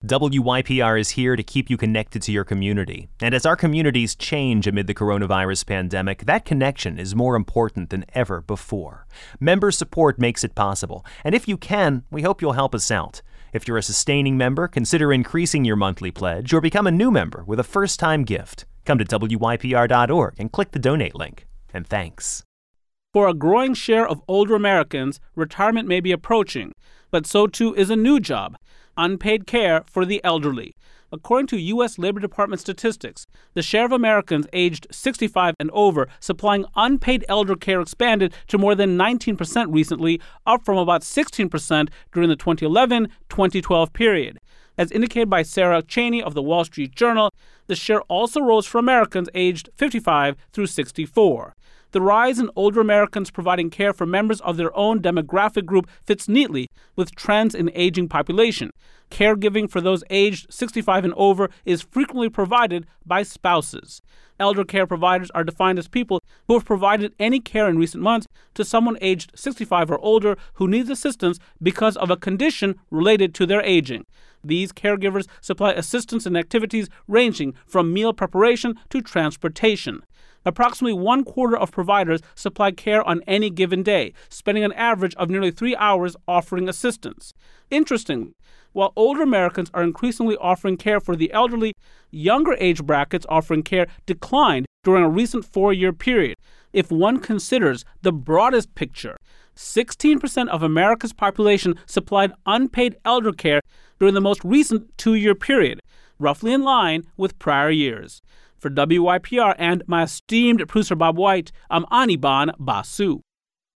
WYPR is here to keep you connected to your community. And as our communities change amid the coronavirus pandemic, that connection is more important than ever before. Member support makes it possible. And if you can, we hope you'll help us out. If you're a sustaining member, consider increasing your monthly pledge or become a new member with a first-time gift. Come to WYPR.org and click the donate link. And thanks. For a growing share of older Americans, retirement may be approaching, but so too is a new job: unpaid care for the elderly. According to U.S. Labor Department statistics, the share of Americans aged 65 and over supplying unpaid elder care expanded to more than 19% recently, up from about 16% during the 2011-2012 period. As indicated by Sarah Cheney of the Wall Street Journal, the share also rose for Americans aged 55 through 64. The rise in older Americans providing care for members of their own demographic group fits neatly with trends in aging population. Caregiving for those aged 65 and over is frequently provided by spouses. Elder care providers are defined as people who have provided any care in recent months to someone aged 65 or older who needs assistance because of a condition related to their aging. These caregivers supply assistance in activities ranging from meal preparation to transportation. Approximately 1/4 of providers supply care on any given day, spending an average of nearly 3 hours offering assistance. Interestingly, while older Americans are increasingly offering care for the elderly, younger age brackets offering care declined during a recent 4-year period. If one considers the broadest picture, 16% of America's population supplied unpaid elder care during the most recent 2-year period, roughly in line with prior years. For WYPR and my esteemed producer Bob White, I'm Anirban Basu.